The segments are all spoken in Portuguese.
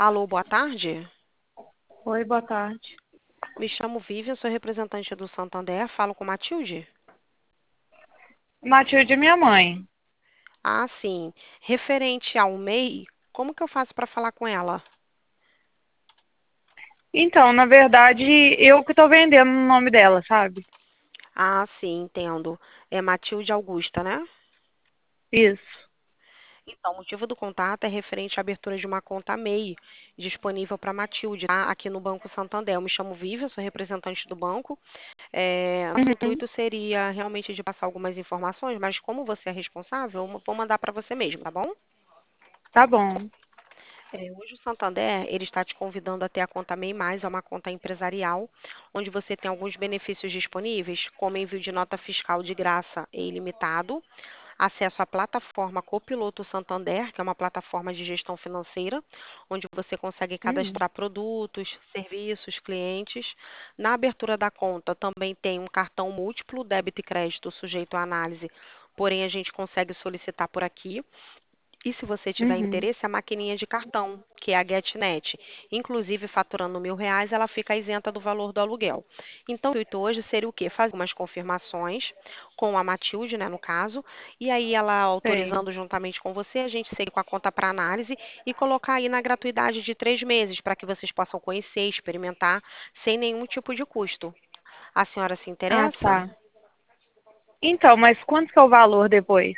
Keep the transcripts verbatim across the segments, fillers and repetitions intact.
Alô, boa tarde. Oi, boa tarde. Me chamo Vivian, sou representante do Santander. Falo com Matilde? Matilde é minha mãe. Ah, sim. Referente ao M E I, como que eu faço para falar com ela? Então, na verdade, eu que tô vendendo o nome dela, sabe? Ah, sim, entendo. É Matilde Augusta, né? Isso. Então, o motivo do contato é referente à abertura de uma conta M E I disponível para Matilde, tá? Aqui no Banco Santander. Eu me chamo Vivian, sou representante do banco. É, nosso Uhum. intuito seria realmente de passar algumas informações, mas como você é responsável, eu vou mandar para você mesmo, tá bom? Tá bom. É, hoje o Santander, ele está te convidando a ter a conta MEI Mais, é uma conta empresarial, onde você tem alguns benefícios disponíveis, como envio de nota fiscal de graça e ilimitado, acesso à plataforma Copiloto Santander, que é uma plataforma de gestão financeira, onde você consegue Hum. cadastrar produtos, serviços, clientes. Na abertura da conta também tem um cartão múltiplo, débito e crédito sujeito à análise, porém a gente consegue solicitar por aqui. E se você tiver Uhum. interesse, a maquininha de cartão, que é a GetNet. Inclusive, faturando mil reais, ela fica isenta do valor do aluguel. Então, o intuito hoje seria o quê? Fazer umas confirmações com a Matilde, né, no caso, e aí ela Sei. autorizando juntamente com você, a gente seguir com a conta para análise e colocar aí na gratuidade de três meses, para que vocês possam conhecer, experimentar, sem nenhum tipo de custo. A senhora se Ah, interessa? tá. Então, mas quanto que é o valor depois?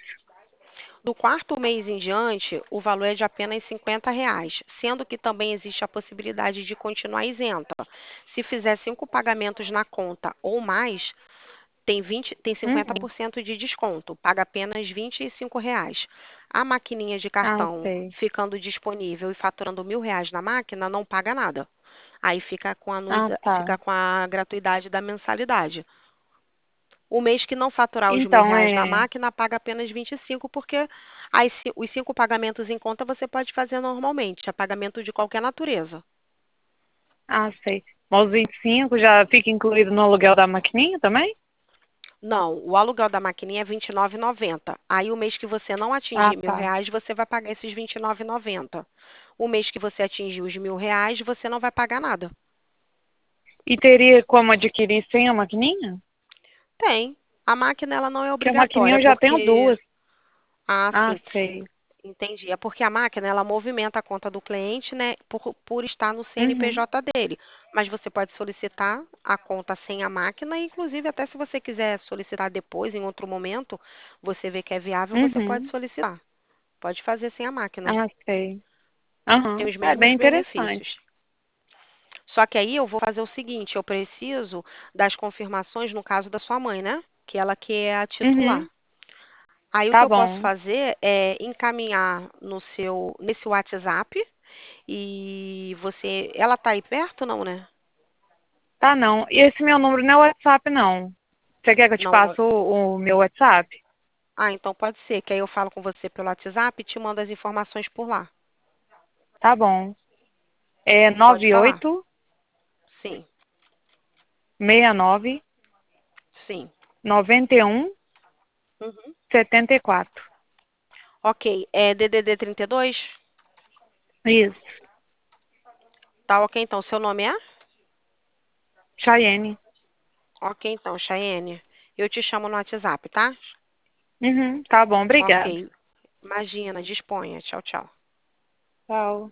Do quarto mês em diante, o valor é de apenas cinquenta reais, sendo que também existe a possibilidade de continuar isenta. Se fizer cinco pagamentos na conta ou mais, tem vinte, tem Uhum. cinquenta por cento de desconto, paga apenas vinte e cinco reais. A maquininha de Ah, cartão sei. ficando disponível e faturando mil reais na máquina, não paga nada. Aí fica com a, Ah, anuida- tá. fica com a gratuidade da mensalidade. O mês que não faturar os mil Então, reais na é... máquina, paga apenas vinte e cinco, porque as ci- os cinco pagamentos em conta você pode fazer normalmente, é pagamento de qualquer natureza. Ah, sei. Mas os vinte e cinco já fica incluído no aluguel da maquininha também? Não, o aluguel da maquininha é vinte e nove e noventa. Aí o mês que você não Ah, atingir mil tá. reais, você vai pagar esses vinte e nove e noventa. O mês que você atingir os mil reais, você não vai pagar nada. E teria como adquirir sem a maquininha? Tem. A máquina ela não é Que a maquininha obrigatória, eu já tenho porque duas. ah, Ah, sim. sei. Entendi. É porque a máquina, ela movimenta a conta do cliente, né, por, por estar no Uhum. C N P J dele. Mas você pode solicitar a conta sem a máquina, e, inclusive, até se você quiser solicitar depois, em outro momento, você vê que é viável, você pode Uhum. solicitar. Pode fazer sem a máquina. Ah, sei. Tem Aham. os É mesmos bem interessante. benefícios. Só que aí eu vou fazer o seguinte, eu preciso das confirmações no caso da sua mãe, né? Que ela que é a titular. Uhum. Aí o que Tá eu posso bom. fazer é encaminhar no seu nesse WhatsApp. E você, ela tá aí perto, não, né? Tá, não. E esse meu número não é WhatsApp, não. Você quer que eu te Não, não. passe o, o meu WhatsApp? Ah, então pode ser, que aí eu falo com você pelo WhatsApp e te mando as informações por lá. Tá bom. É Pode nove falar? oito Sim, seis nove sim. nove um Uhum. sete quatro. Ok, é D D D trinta e dois. Isso. Tá ok, então. Seu nome é? Chayenne. Ok, então, Chayenne. Eu te chamo no WhatsApp, tá? Uhum. Tá bom, obrigada. Ok. Imagina, disponha. Tchau, tchau. Tchau.